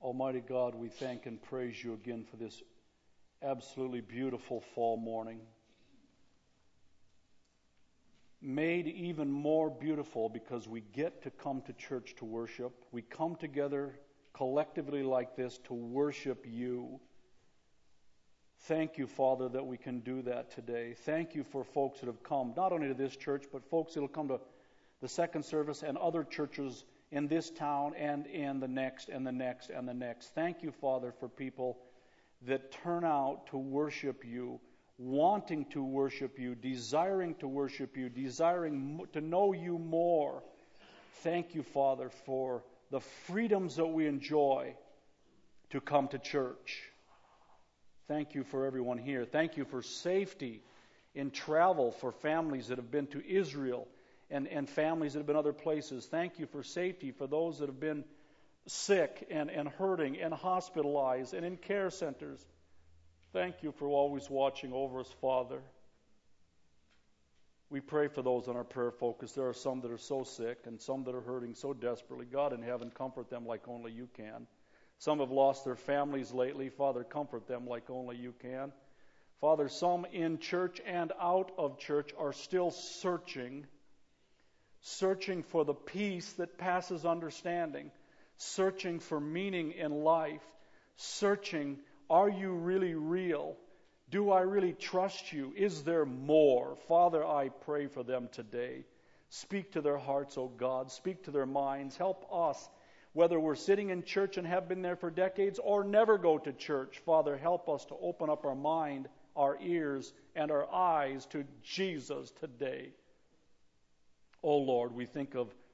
Almighty God, we thank and praise you again for this absolutely beautiful fall morning. Made even more beautiful because we get to come to church to worship. We come together collectively like this to worship you. Thank you, Father, that we can do that today. Thank you for folks that have come, not only to this church, but folks that will come to the second service and other churches in this town and in the next and the next and the next. Thank you, Father, for people that turn out to worship you, wanting to worship you, desiring to worship you, desiring to know you more. Thank you, Father, for the freedoms that we enjoy to come to church. Thank you for everyone here. Thank you for safety in travel for families that have been to Israel and families that have been other places. Thank you for safety for those that have been sick and hurting and hospitalized and in care centers. Thank you for always watching over us, Father. We pray for those on our prayer focus. There are some that are so sick and some that are hurting so desperately. God in heaven, comfort them like only you can. Some have lost their families lately. Father, comfort them like only you can. Father, some in church and out of church are still searching for the peace that passes understanding, searching for meaning in life, searching, are you really real? Do I really trust you? Is there more? Father, I pray for them today. Speak to their hearts, O God. Speak to their minds. Help us, whether we're sitting in church and have been there for decades or never go to church. Father, help us to open up our mind, our ears, and our eyes to Jesus today. Oh Lord, we think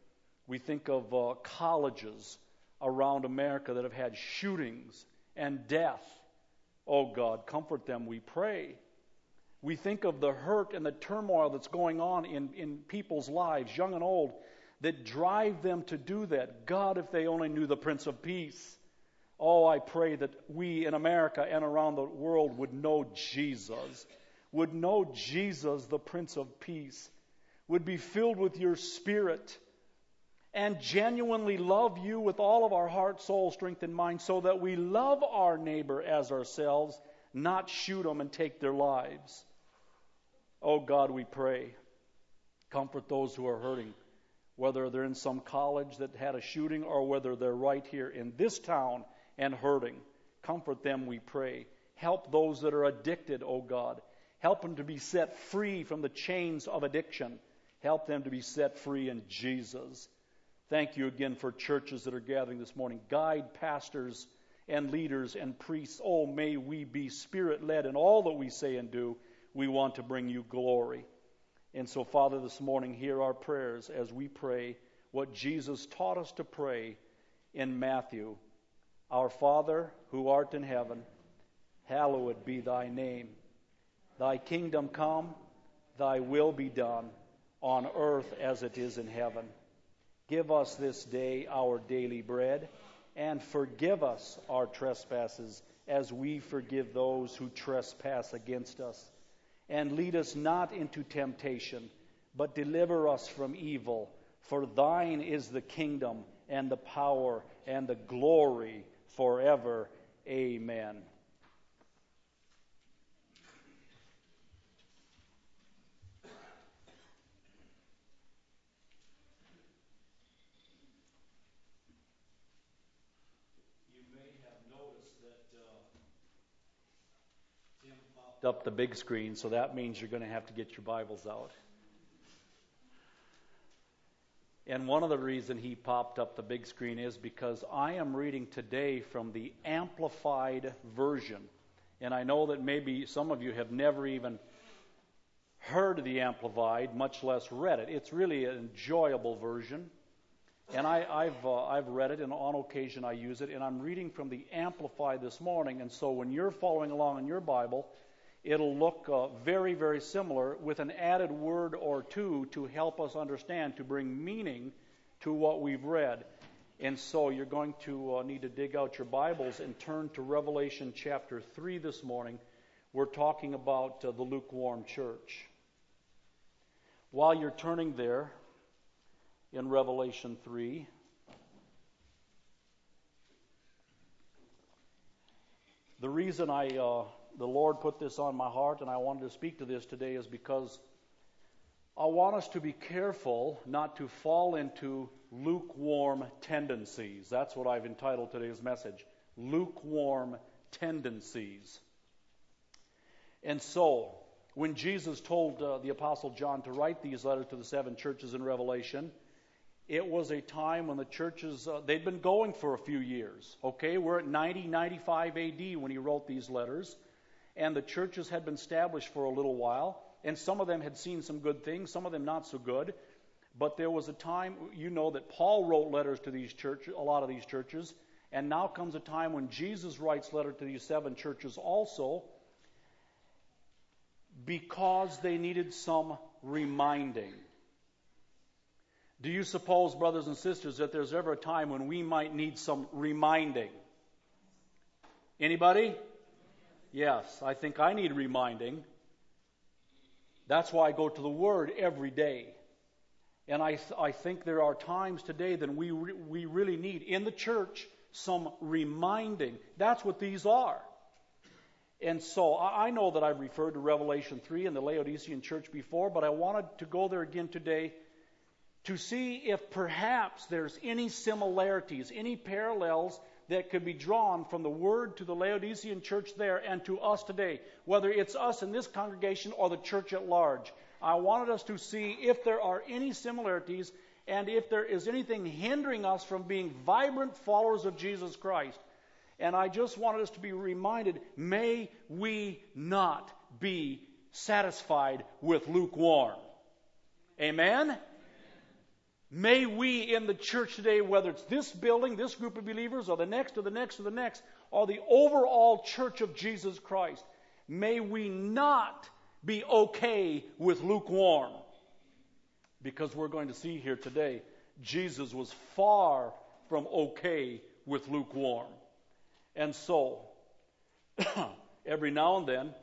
of colleges around America that have had shootings and death. Oh God, comfort them, we pray. We think of the hurt and the turmoil that's going on in people's lives, young and old, that drive them to do that. God, if they only knew the Prince of Peace. Oh, I pray that we in America and around the world would know Jesus, the Prince of Peace, would be filled with your Spirit and genuinely love you with all of our heart, soul, strength, and mind, so that we love our neighbor as ourselves, not shoot them and take their lives. Oh God, we pray. Comfort those who are hurting, whether they're in some college that had a shooting or whether they're right here in this town and hurting. Comfort them, we pray. Help those that are addicted, oh God. Help them to be set free from the chains of addiction. Help them to be set free in Jesus. Thank you again for churches that are gathering this morning. Guide pastors and leaders and priests. Oh, may we be Spirit-led in all that we say and do. We want to bring you glory. And so, Father, this morning, hear our prayers as we pray what Jesus taught us to pray in Matthew. Our Father, who art in heaven, hallowed be thy name. Thy kingdom come, thy will be done, on earth as it is in heaven. Give us this day our daily bread, and forgive us our trespasses as we forgive those who trespass against us. And lead us not into temptation, but deliver us from evil. For thine is the kingdom and the power and the glory forever. Amen. Up the big screen, so that means you're going to have to get your Bibles out. And one of the reasons he popped up the big screen is because I am reading today from the Amplified Version. And I know that maybe some of you have never even heard the Amplified, much less read it. It's really an enjoyable version. And I've read it, and on occasion I use it. And I'm reading from the Amplified this morning. And so when you're following along in your Bible, it'll look very, very similar with an added word or two to help us understand, to bring meaning to what we've read. And so you're going to need to dig out your Bibles and turn to Revelation chapter 3 this morning. We're talking about the lukewarm church. While you're turning there in Revelation 3, The reason the Lord put this on my heart and I wanted to speak to this today is because I want us to be careful not to fall into lukewarm tendencies. That's what I've entitled today's message, lukewarm tendencies. And so, when Jesus told the Apostle John to write these letters to the 7 churches in Revelation, it was a time when the churches, they'd been going for a few years. Okay, we're at 95 AD when he wrote these letters, and the churches had been established for a little while, and some of them had seen some good things, some of them not so good. But there was a time, you know, that Paul wrote letters to these churches, a lot of these churches, and now comes a time when Jesus writes letters to these 7 churches also, because they needed some reminding. Do you suppose, brothers and sisters, that there's ever a time when we might need some reminding? Anybody? Yes, I think I need reminding. That's why I go to the Word every day. And I think there are times today that we really need, in the church, some reminding. That's what these are. And so I know that I've referred to Revelation 3 and the Laodicean church before, but I wanted to go there again today to see if perhaps there's any similarities, any parallels that could be drawn from the word to the Laodicean church there and to us today, whether it's us in this congregation or the church at large. I wanted us to see if there are any similarities and if there is anything hindering us from being vibrant followers of Jesus Christ. And I just wanted us to be reminded, may we not be satisfied with lukewarm. Amen? May we in the church today, whether it's this building, this group of believers, or the next, or the next, or the next, or the overall church of Jesus Christ, may we not be okay with lukewarm. Because we're going to see here today, Jesus was far from okay with lukewarm. And so, every now and then,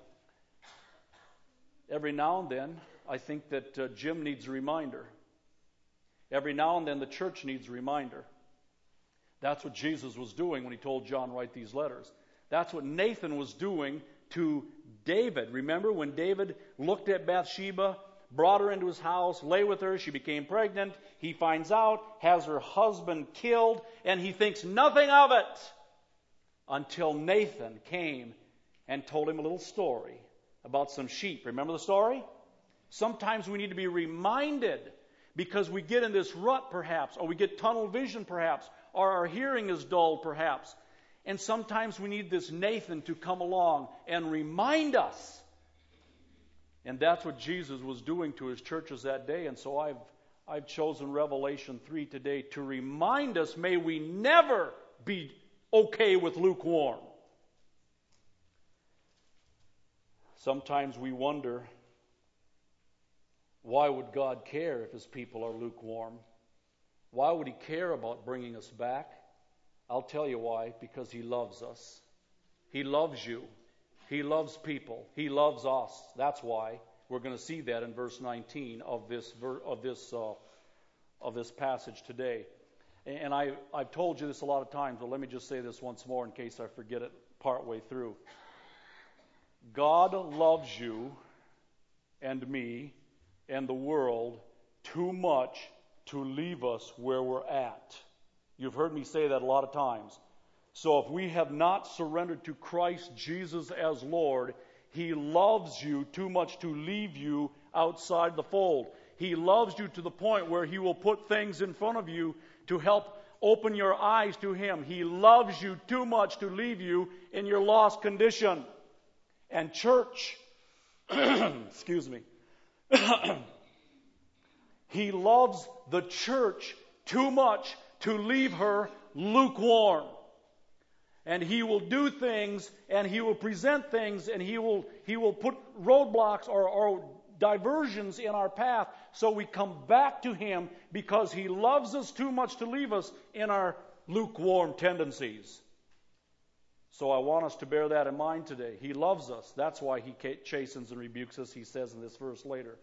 I think that Jim needs a reminder. Every now and then the church needs a reminder. That's what Jesus was doing when he told John, write these letters. That's what Nathan was doing to David. Remember when David looked at Bathsheba, brought her into his house, lay with her, she became pregnant. He finds out, has her husband killed, and he thinks nothing of it until Nathan came and told him a little story about some sheep. Remember the story? Sometimes we need to be reminded, because we get in this rut perhaps, or we get tunnel vision perhaps, or our hearing is dull perhaps. And sometimes we need this Nathan to come along and remind us. And that's what Jesus was doing to his churches that day. And so I've chosen Revelation 3 today to remind us, may we never be okay with lukewarm. Sometimes we wonder, why would God care if his people are lukewarm? Why would he care about bringing us back? I'll tell you why. Because he loves us. He loves you. He loves people. He loves us. That's why. We're going to see that in verse 19 of this passage today. And I've told you this a lot of times, but let me just say this once more in case I forget it partway through. God loves you and me and the world too much to leave us where we're at. You've heard me say that a lot of times. So if we have not surrendered to Christ Jesus as Lord, he loves you too much to leave you outside the fold. He loves you to the point where he will put things in front of you to help open your eyes to him. He loves you too much to leave you in your lost condition. And church, excuse me, he loves the church too much to leave her lukewarm. And he will do things, and he will present things, and he will put roadblocks or diversions in our path so we come back to him, because he loves us too much to leave us in our lukewarm tendencies. So I want us to bear that in mind today. He loves us. That's why he chastens and rebukes us, he says in this verse later.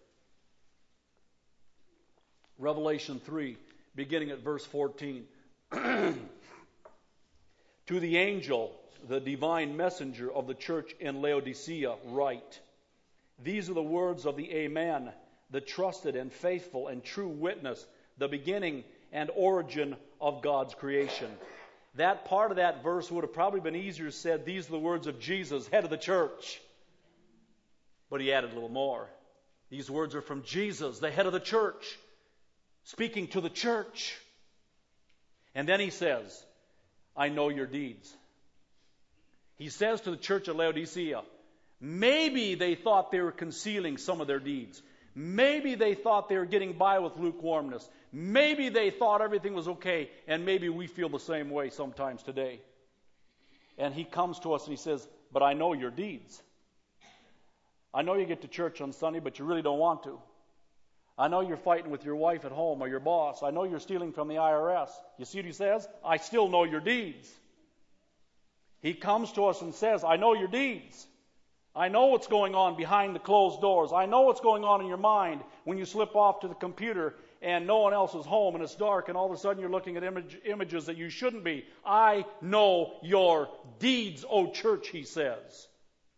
Revelation 3, beginning at verse 14. To the angel the divine messenger of the church in Laodicea, write, these are the words of the Amen, the trusted and faithful and true witness, the beginning and origin of God's creation. That part of that verse would have probably been easier said, these are the words of Jesus, head of the church. But he added a little more. These words are from Jesus, the head of the church, speaking to the church. And then he says, I know your deeds. He says to the church at Laodicea, maybe they thought they were concealing some of their deeds. Maybe they thought they were getting by with lukewarmness. Maybe they thought everything was okay, and maybe we feel the same way sometimes today. And he comes to us and he says, but I know your deeds. I know you get to church on Sunday, but you really don't want to. I know you're fighting with your wife at home or your boss. I know you're stealing from the IRS. You see what he says? I still know your deeds. He comes to us and says, I know your deeds. I know what's going on behind the closed doors. I know what's going on in your mind when you slip off to the computer and no one else is home and it's dark and all of a sudden you're looking at images that you shouldn't be. I know your deeds, O church, he says.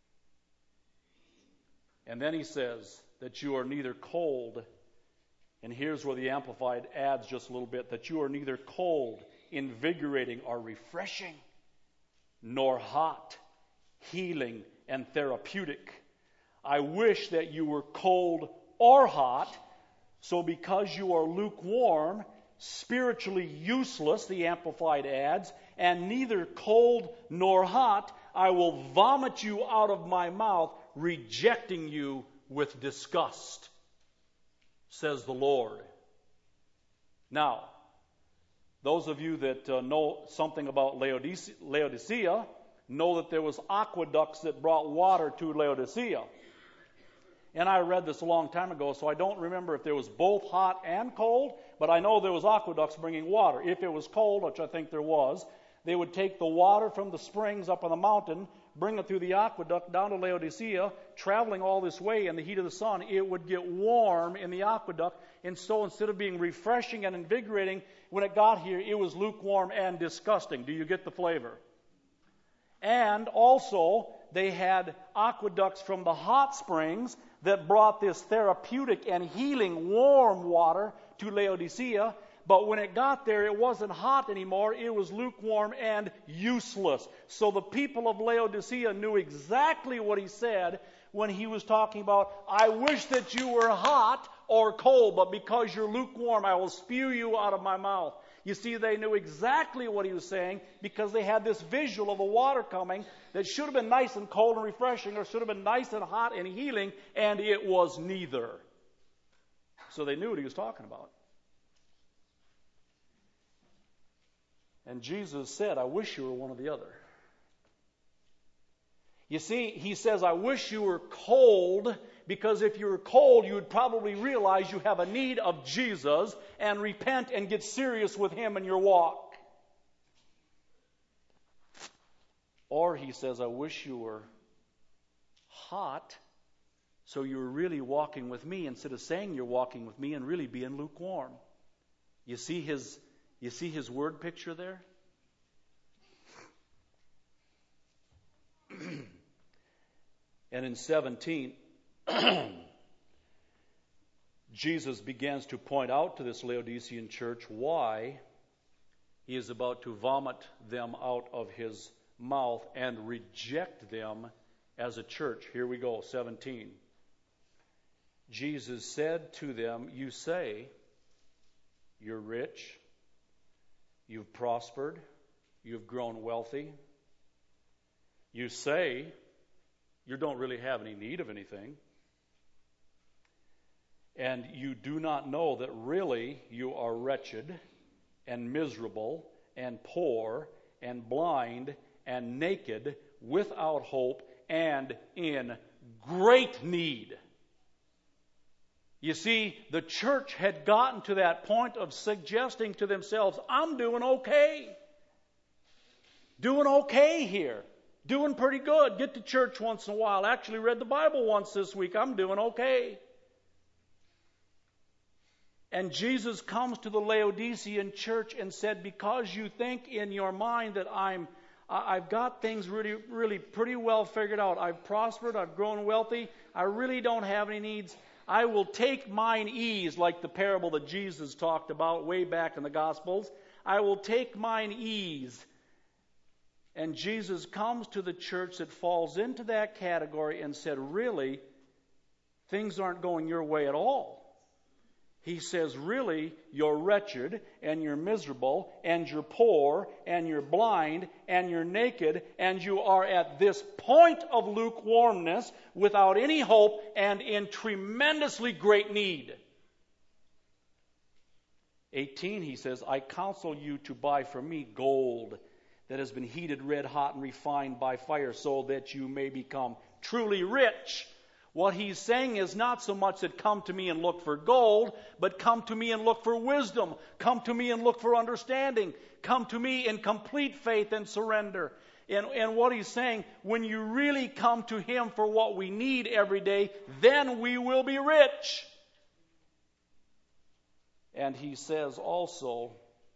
And then he says that you are neither cold, and here's where the Amplified adds just a little bit, that you are neither cold, invigorating, or refreshing, nor hot, healing, and therapeutic. I wish that you were cold or hot, so because you are lukewarm, spiritually useless, the Amplified adds, and neither cold nor hot, I will vomit you out of my mouth, rejecting you with disgust, says the Lord. Now, those of you that know something about Laodicea know that there was aqueducts that brought water to Laodicea. And I read this a long time ago, so I don't remember if there was both hot and cold, but I know there was aqueducts bringing water. If it was cold, which I think there was, they would take the water from the springs up on the mountain, bring it through the aqueduct down to Laodicea, traveling all this way in the heat of the sun. It would get warm in the aqueduct, and so instead of being refreshing and invigorating, when it got here, it was lukewarm and disgusting. Do you get the flavor? And also, they had aqueducts from the hot springs that brought this therapeutic and healing warm water to Laodicea. But when it got there, it wasn't hot anymore. It was lukewarm and useless. So the people of Laodicea knew exactly what he said when he was talking about, I wish that you were hot or cold, but because you're lukewarm, I will spew you out of my mouth. You see, they knew exactly what he was saying because they had this visual of the water coming that should have been nice and cold and refreshing, or should have been nice and hot and healing, and it was neither. So they knew what he was talking about. And Jesus said, I wish you were one or the other. You see, he says, I wish you were cold, because if you were cold, you would probably realize you have a need of Jesus and repent and get serious with him in your walk. Or he says, I wish you were hot, so you were really walking with me instead of saying you're walking with me and really being lukewarm. You see his word picture there? And in 17, Jesus begins to point out to this Laodicean church why he is about to vomit them out of his mouth and reject them as a church. Here we go, 17. Jesus said to them, you say you're rich, you've prospered, you've grown wealthy. You say you don't really have any need of anything. And you do not know that really you are wretched and miserable and poor and blind and naked, without hope, and in great need. You see, the church had gotten to that point of suggesting to themselves, I'm doing okay. Doing okay here. Doing pretty good. Get to church once in a while. Actually read the Bible once this week. I'm doing okay. And Jesus comes to the Laodicean church and said, because you think in your mind that I'm I've got things really, really pretty well figured out. I've prospered. I've grown wealthy. I really don't have any needs. I will take mine ease, like the parable that Jesus talked about way back in the Gospels. I will take mine ease. And Jesus comes to the church that falls into that category and said, really, things aren't going your way at all. He says, really, you're wretched, and you're miserable, and you're poor, and you're blind, and you're naked, and you are at this point of lukewarmness without any hope and in tremendously great need. 18, he says, I counsel you to buy from me gold that has been heated red hot and refined by fire, so that you may become truly rich. What he's saying is not so much that come to me and look for gold, but come to me and look for wisdom. Come to me and look for understanding. Come to me in complete faith and surrender. And what he's saying, when you really come to him for what we need every day, then we will be rich. And he says also,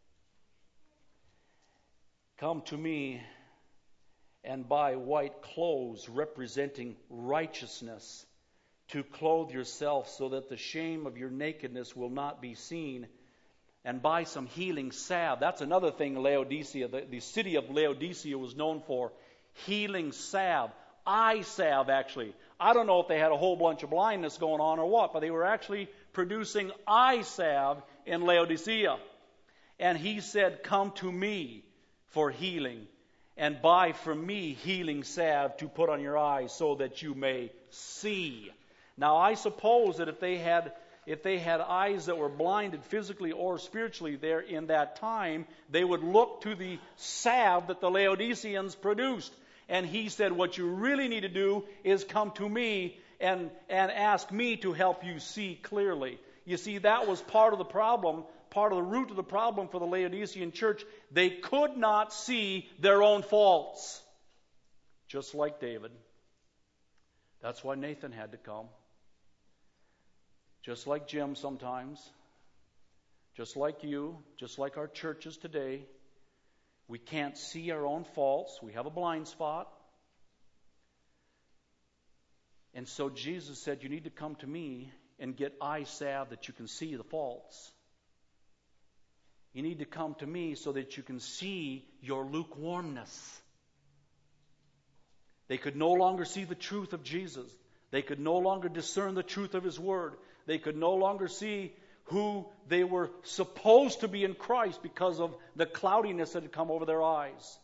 come to me and buy white clothes representing righteousness, to clothe yourself so that the shame of your nakedness will not be seen, and buy some healing salve. That's another thing Laodicea, the city of Laodicea was known for, healing salve, eye salve actually. I don't know if they had a whole bunch of blindness going on or what, but they were actually producing eye salve in Laodicea. And he said, come to me for healing, and buy from me healing salve to put on your eyes so that you may see. Now I suppose that if they had eyes that were blinded physically or spiritually there in that time, they would look to the salve that the Laodiceans produced. And he said, what you really need to do is come to me and ask me to help you see clearly. You see, that was part of the problem. Part of the root of the problem for the Laodicean church. They could not see their own faults. Just like David. That's why Nathan had to come. Just like Jim sometimes. Just like you. Just like our churches today. We can't see our own faults. We have a blind spot. And so Jesus said, you need to come to me and get eye salve that you can see the faults. You need to come to me so that you can see your lukewarmness. They could no longer see the truth of Jesus. They could no longer discern the truth of his word. They could no longer see who they were supposed to be in Christ because of the cloudiness that had come over their eyes.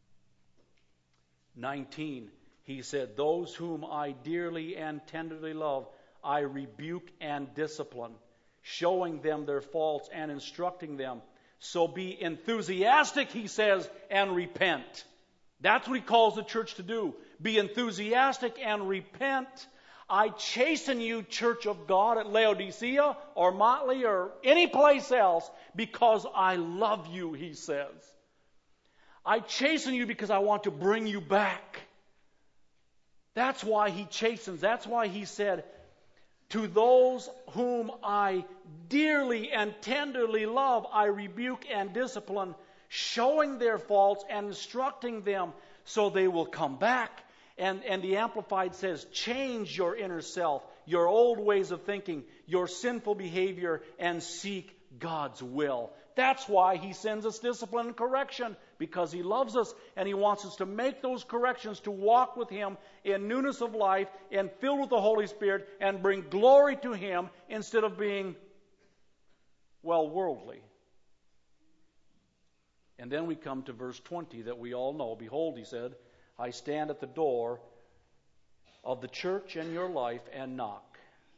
19, he said, those whom I dearly and tenderly love, I rebuke and discipline, showing them their faults and instructing them. So be enthusiastic, he says, and repent. That's what he calls the church to do. Be enthusiastic and repent. I chasten you, church of God at Laodicea or Motley or any place else, because I love you, he says. I chasten you because I want to bring you back. That's why he chastens. That's why he said, to those whom I dearly and tenderly love, I rebuke and discipline, showing their faults and instructing them so they will come back. And the Amplified says, change your inner self, your old ways of thinking, your sinful behavior, and seek God's will. That's why he sends us discipline and correction, because he loves us and he wants us to make those corrections, to walk with him in newness of life and filled with the Holy Spirit and bring glory to him instead of being, well, worldly. And then we come to verse 20 that we all know. Behold, he said, I stand at the door of the church in your life and knock.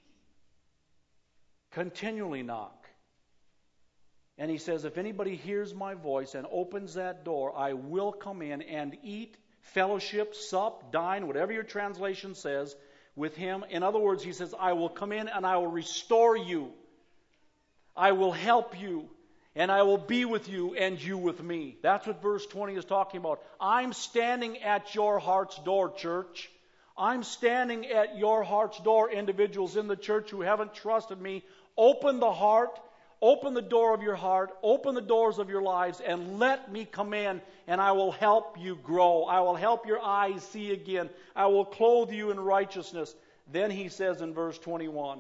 Continually knock. And he says, if anybody hears my voice and opens that door, I will come in and eat, fellowship, sup, dine, whatever your translation says, with him. In other words, he says, I will come in and I will restore you. I will help you. And I will be with you and you with me. That's what verse 20 is talking about. I'm standing at your heart's door, church. I'm standing at your heart's door, individuals in the church who haven't trusted me. Open the heart. Open the door of your heart, open the doors of your lives, and let me come in, and I will help you grow. I will help your eyes see again. I will clothe you in righteousness. Then he says in verse 21,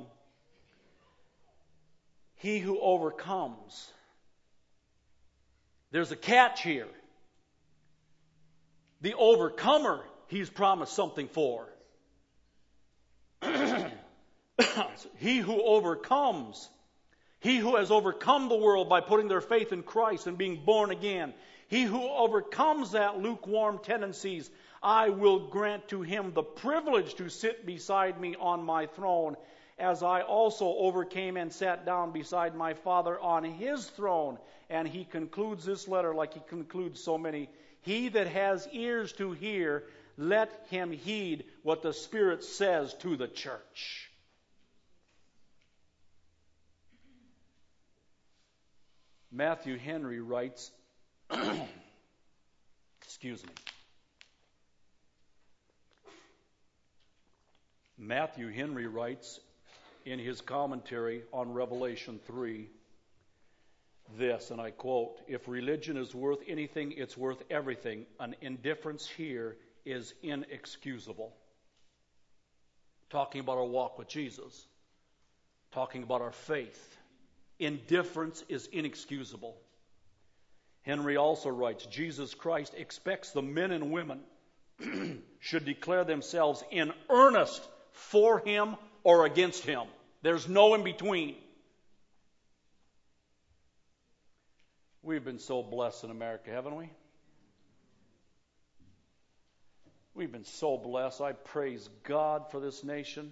he who overcomes. There's a catch here. The overcomer, he's promised something for. He who overcomes, he who has overcome the world by putting their faith in Christ and being born again, he who overcomes that lukewarm tendencies, I will grant to him the privilege to sit beside me on my throne, as I also overcame and sat down beside my Father on his throne. And he concludes this letter like he concludes so many. He that has ears to hear, let him heed what the Spirit says to the church. Matthew Henry writes, excuse me. Matthew Henry writes in his commentary on Revelation 3 this, and I quote, if religion is worth anything, it's worth everything. An indifference here is inexcusable. Talking about our walk with Jesus. Talking about our faith. Indifference is inexcusable. Henry also writes, Jesus Christ expects the men and women should declare themselves in earnest for him or against him. There's no in between. We've been so blessed in America, haven't we? We've been so blessed. I praise God for this nation.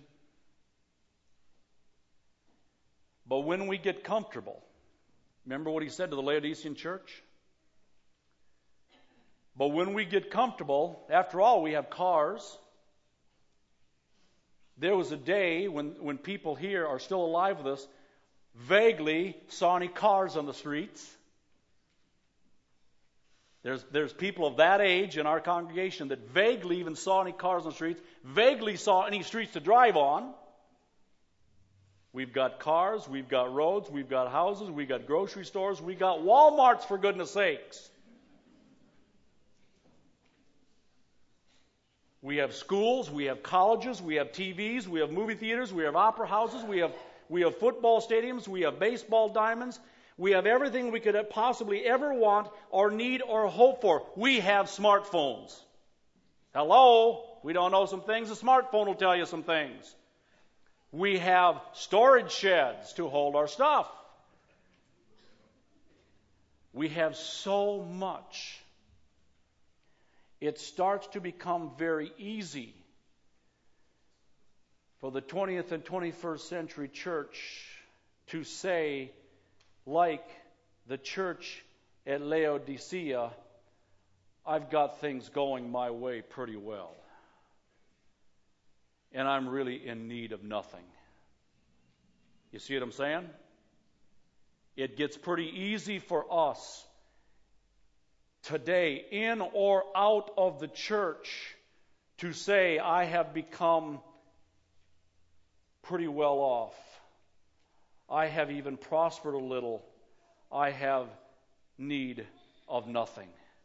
But when we get comfortable, remember what he said to the Laodicean church? But when we get comfortable, after all, we have cars. There was a day when people here are still alive with us, vaguely saw any cars on the streets. There's people of that age in our congregation that vaguely even saw any cars on the streets, vaguely saw any streets to drive on. We've got cars, we've got roads, we've got houses, we've got grocery stores, we've got Walmarts, for goodness sakes. We have schools, we have colleges, we have TVs, we have movie theaters, we have opera houses, we have football stadiums, we have baseball diamonds. We have everything we could possibly ever want or need or hope for. We have smartphones. Hello? We don't know some things. A smartphone will tell you some things. We have storage sheds to hold our stuff. We have so much. It starts to become very easy for the 20th and 21st century church to say, like the church at Laodicea, I've got things going my way pretty well. And I'm really in need of nothing. You see what I'm saying? It gets pretty easy for us today, in or out of the church, to say, I have become pretty well off. I have even prospered a little. I have need of nothing.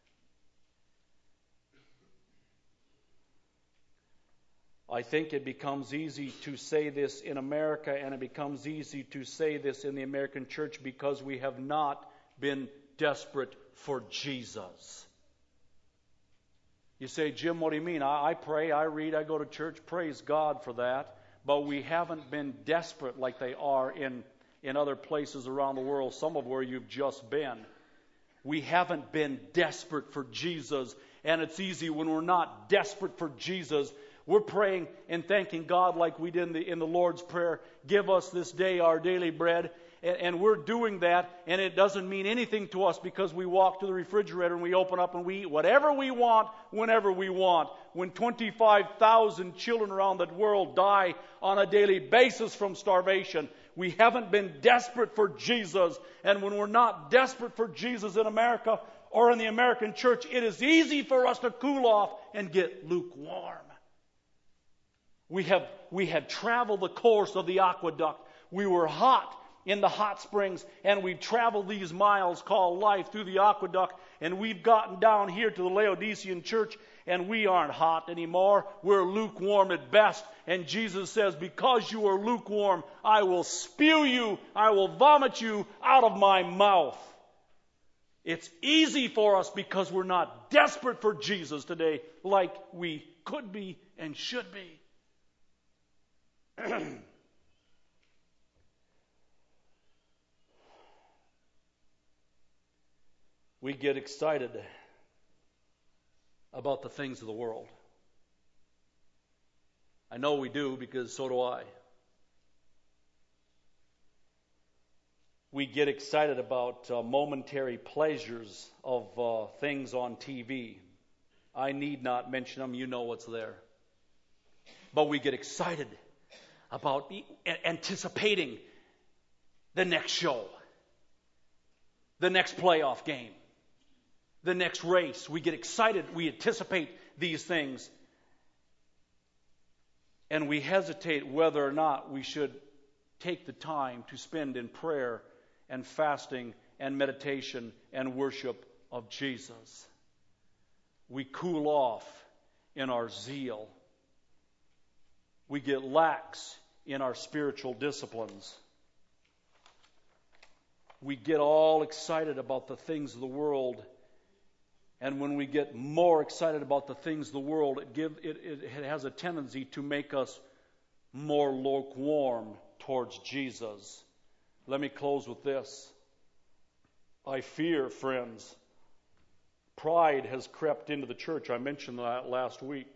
I think it becomes easy to say this in America, and it becomes easy to say this in the American church because we have not been desperate for Jesus. You say, Jim, what do you mean? I pray, I read, I go to church. Praise God for that. But we haven't been desperate like they are in other places around the world, some of where you've just been. We haven't been desperate for Jesus. And it's easy when we're not desperate for Jesus. We're praying and thanking God like we did in the Lord's Prayer. Give us this day our daily bread. And we're doing that, and it doesn't mean anything to us because we walk to the refrigerator and we open up and we eat whatever we want, whenever we want. When 25,000 children around the world die on a daily basis from starvation, we haven't been desperate for Jesus. And when we're not desperate for Jesus in America or in the American church, it is easy for us to cool off and get lukewarm. We have traveled the course of the aqueduct. We were hot in the hot springs, and we've traveled these miles called life through the aqueduct, and we've gotten down here to the Laodicean church, and we aren't hot anymore. We're lukewarm at best. And Jesus says, because you are lukewarm, I will spew you, I will vomit you out of my mouth. It's easy for us because we're not desperate for Jesus today like we could be and should be. We get excited about the things of the world. I know we do because so do I. We get excited about momentary pleasures of things on TV. I need not mention them. You know what's there. But we get excited about anticipating the next show, the next playoff game, the next race. We get excited. We anticipate these things. And we hesitate whether or not we should take the time to spend in prayer and fasting and meditation and worship of Jesus. We cool off in our zeal. We get lax in our spiritual disciplines. We get all excited about the things of the world. And when we get more excited about the things of the world, it has a tendency to make us more lukewarm towards Jesus. Let me close with this. I fear, friends, pride has crept into the church. I mentioned that last week.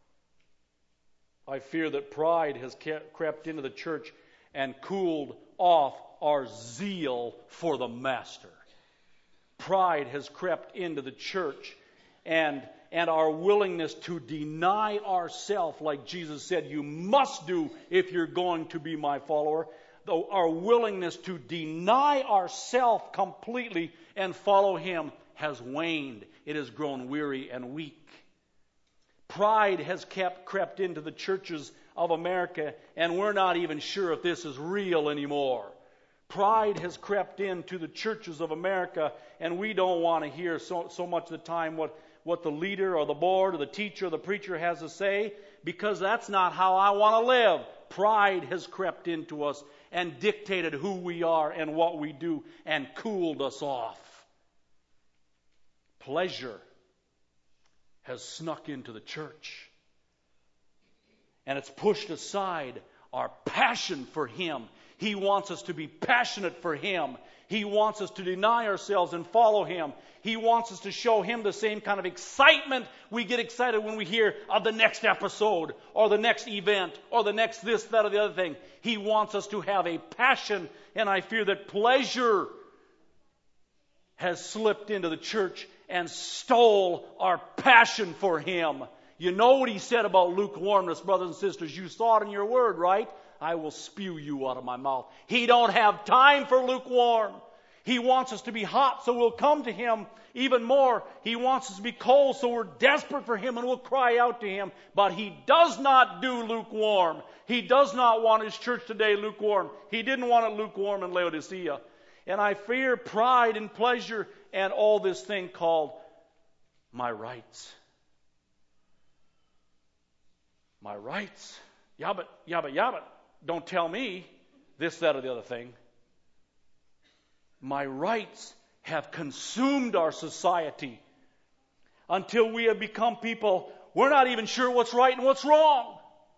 I fear that pride has crept into the church and cooled off our zeal for the Master. Pride has crept into the church, and our willingness to deny ourselves, like Jesus said, you must do if you're going to be my follower. Though our willingness to deny ourselves completely and follow Him has waned. It has grown weary and weak. Pride has crept into the churches of America, and we're not even sure if this is real anymore. Pride has crept into the churches of America, and we don't want to hear so much of the time what the leader or the board or the teacher or the preacher has to say, because that's not how I want to live. Pride has crept into us and dictated who we are and what we do and cooled us off. Pleasure has snuck into the church, and it's pushed aside our passion for Him. He wants us to be passionate for Him. He wants us to deny ourselves and follow Him. He wants us to show Him the same kind of excitement we get excited when we hear of the next episode or the next event or the next this, that, or the other thing. He wants us to have a passion, and I fear that pleasure has slipped into the church and stole our passion for Him. You know what He said about lukewarmness, brothers and sisters. You saw it in your word, right? I will spew you out of my mouth. He don't have time for lukewarm. He wants us to be hot, so we'll come to Him even more. He wants us to be cold, so we're desperate for Him and we'll cry out to Him. But He does not do lukewarm. He does not want His church today lukewarm. He didn't want it lukewarm in Laodicea. And I fear pride and pleasure and all this thing called my rights. My rights. Yeah, but. Don't tell me this, that, or the other thing. My rights have consumed our society until we have become people, we're not even sure what's right and what's wrong.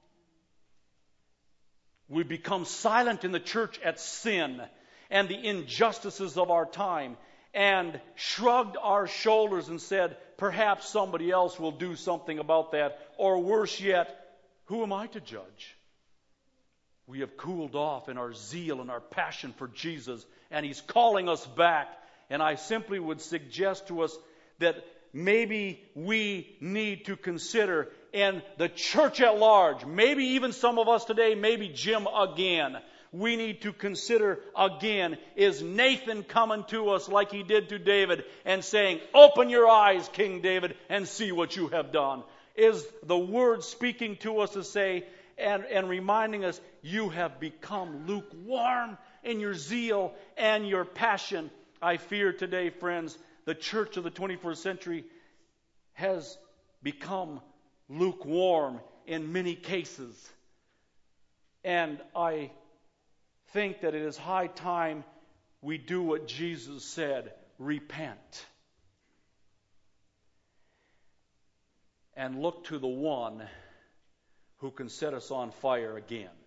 We become silent in the church at sin and the injustices of our time and shrugged our shoulders and said, perhaps somebody else will do something about that. Or worse yet, who am I to judge? We have cooled off in our zeal and our passion for Jesus, and He's calling us back. And I simply would suggest to us that maybe we need to consider, and the church at large, maybe even some of us today, maybe Jim again, we need to consider again, is Nathan coming to us like he did to David and saying, open your eyes, King David, and see what you have done? Is the Word speaking to us to say, and reminding us, you have become lukewarm in your zeal and your passion. I fear today, friends, the church of the 21st century has become lukewarm in many cases. And I think that it is high time we do what Jesus said, repent. And look to the one who can set us on fire again.